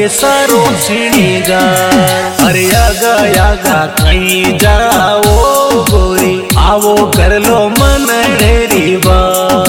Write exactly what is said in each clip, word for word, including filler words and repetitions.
सके सारो श्रृंगार। अरे आगा आगा कहीं जाओ गोरी, आवो कर लो मन ढेरी बात।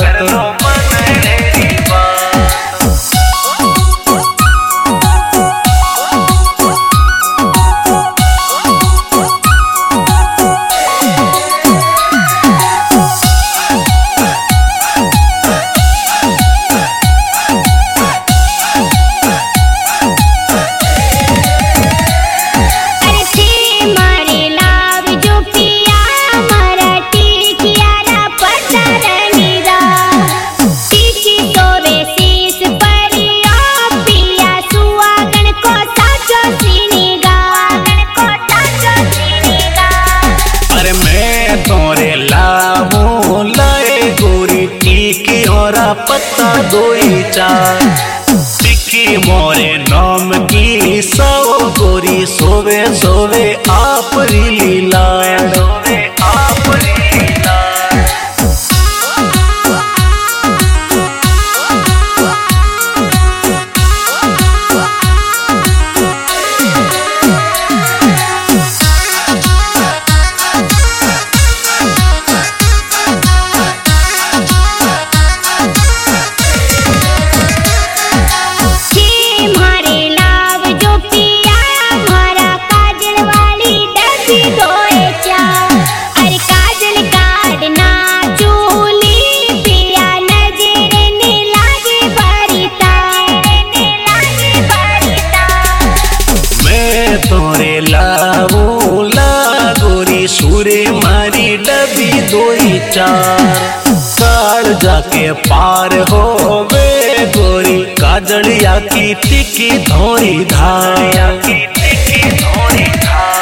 पत्ता दोई चार टिक्की मोरे नाम की सौ गोरी, सोवे सोवे आप लीला सोवे आप लीला। सूरे मारी डबी दोई चार, काल जाके पार हो वे गोरी, काजलिया की टिकी धोरी धार की टिकी धोरी धार।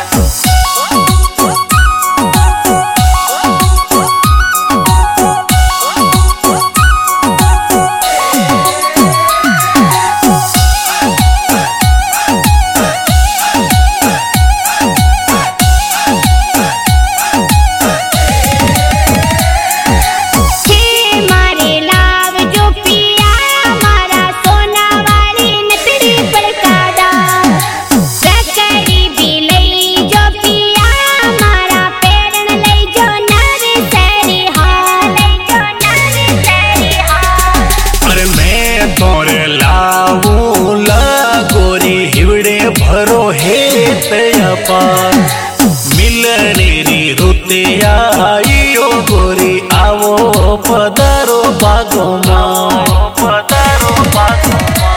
भरो हे पार मिलनेरी रुते आइयो गोरी, आवो पधारो बागो माय पधारो बागो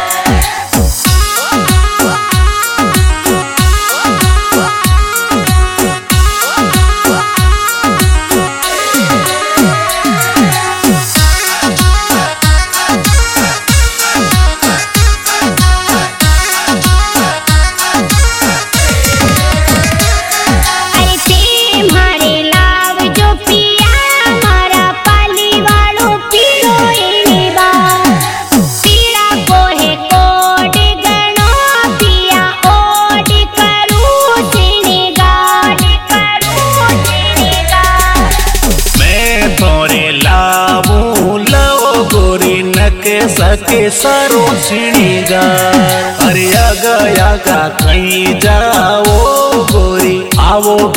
सके सारो श्रृंगार। अरे आगा आगा कहीं जाओ गोरी, आवो